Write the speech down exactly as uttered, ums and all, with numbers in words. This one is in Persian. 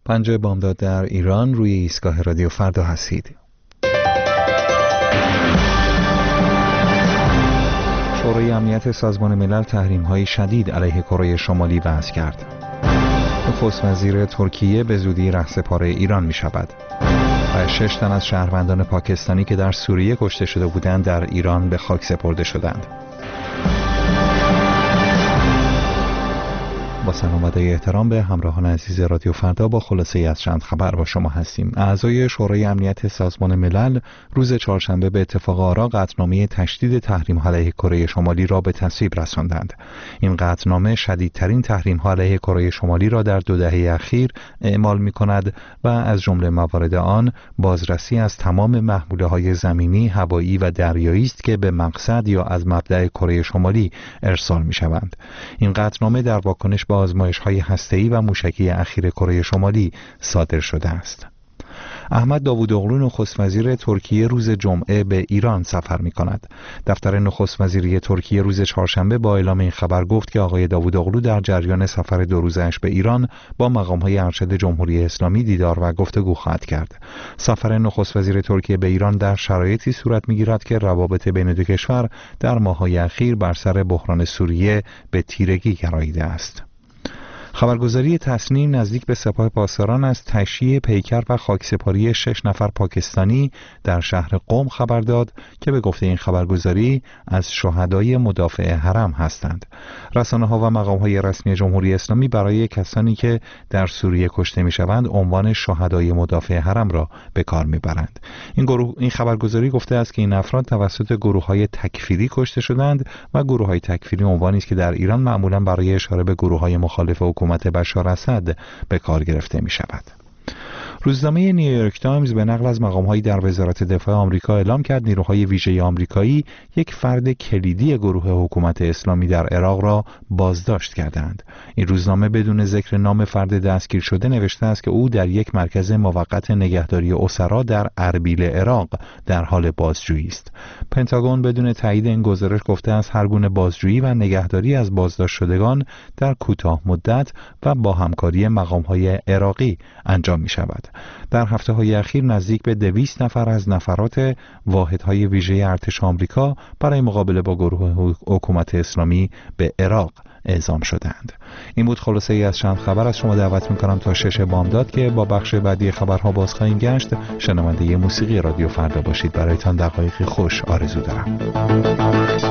پنجه بامداد در ایران، روی ایستگاه رادیو فردا هستید. شورای امنیت سازمان ملل تحریم‌های شدید علیه کره شمالی وضع کرد. نخست وزیر ترکیه به زودی رهسپار ایران می‌شود. و شش تن از شهروندان پاکستانی که در سوریه کشته شده بودند در ایران به خاک سپرده شدند. با سلام و احترام به همراهان عزیز رادیو فردا با خلاصه از چند خبر با شما هستیم. اعضای شورای امنیت سازمان ملل روز چهارشنبه به اتفاق آرا قطعنامه تشدید تحریم علیه کره شمالی را به تصویب رساندند. این قطعنامه شدیدترین تحریم علیه کره شمالی را در دو دهه اخیر اعمال می‌کند و از جمله موارد آن بازرسی از تمام محموله‌های زمینی، هوایی و دریایی است که به مقصد یا از مبدأ کره شمالی ارسال می‌شوند. این قطعنامه در واکنش به آزمایش‌های هسته‌ای و موشکی اخیر کره شمالی صادر شده است. احمد داوودوغلو نخست وزیر ترکیه روز جمعه به ایران سفر می‌کند. دفتر نخست وزیری ترکیه روز چهارشنبه با اعلام این خبر گفت که آقای داوودوغلو در جریان سفر دو روزه‌اش به ایران با مقام‌های ارشد جمهوری اسلامی دیدار و گفتگو خواهد کرد. سفر نخست وزیر ترکیه به ایران در شرایطی صورت می‌گیرد که روابط بین دو کشور در ماه‌های اخیر بر سر بحران سوریه به تیرگی گراییده است. خبرگزاری تصنیم نزدیک به سپاه پاسداران از تشییع پیکر و خاکسپاری شش نفر پاکستانی در شهر قم خبر داد که به گفته این خبرگزاری از شهدای مدافع حرم هستند. رسانه‌ها و مقام‌های رسمی جمهوری اسلامی برای کسانی که در سوریه کشته می‌شوند عنوان شهدای مدافع حرم را به کار می‌برند. این گروه این خبرگزاری گفته است که این افراد توسط گروه‌های تکفیری کشته شدند و گروه‌های تکفیری عنوانی است که در ایران معمولاً برای اشاره به گروه‌های مخالف حکومت حکومت بشار اسد به کار گرفته می شود. روزنامه نیویورک تایمز به نقل از مقام‌هایی در وزارت دفاع آمریکا اعلام کرد نیروهای ویژه آمریکایی یک فرد کلیدی گروه حکومت اسلامی در عراق را بازداشت کردند. این روزنامه بدون ذکر نام فرد دستگیر شده نوشته است که او در یک مرکز موقت نگهداری اسرا در اربیل عراق در حال بازجویی است. پنتاگون بدون تایید این گزارش گفته است هر گونه بازجویی و نگهداری از بازداشت شدگان در کوتاه مدت و با همکاری مقام‌های عراقی انجام می‌شود. در هفته‌های اخیر نزدیک به دویست نفر از نفرات واحدهای ویژه ارتش آمریکا برای مقابله با گروه حکومت اسلامی به عراق اعزام شدند. این بود خلاصه ای از چند خبر. از شما دعوت می‌کنم تا شش بامداد که با بخش بعدی خبرها باز خواهیم گشت شنونده موسیقی رادیو فردا باشید. برایتان دقایقی خوش آرزو دارم.